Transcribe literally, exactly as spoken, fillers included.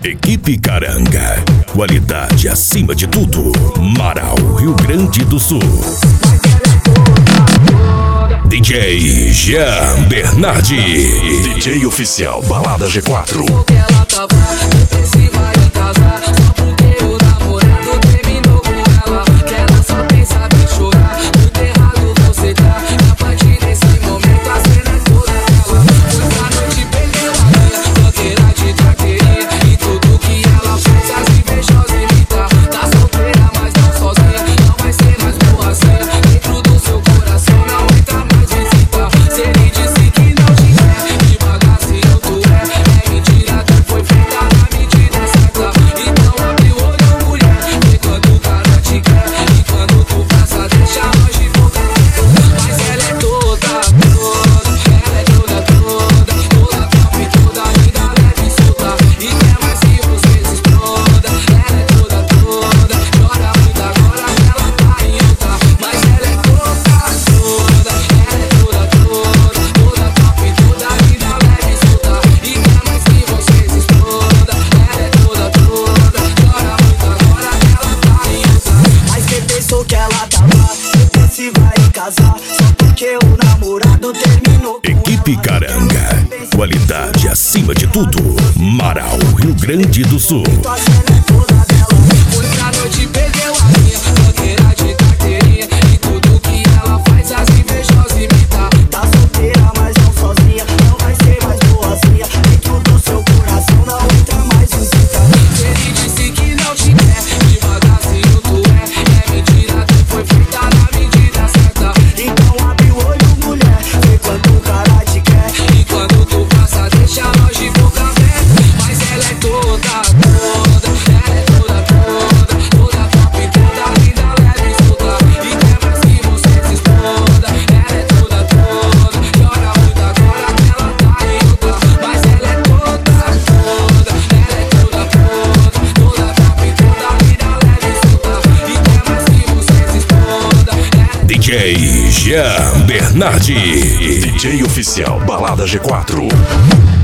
Equipe Caranga, qualidade acima de tudo. Marau, Rio Grande do Sul. D J Jean Bernardi, D J oficial Balada G quatro. Equipe Caranga, qualidade acima de tudo. Marau, Rio Grande do Sul. D J Jean Bernardi, D J oficial Balada G quatro.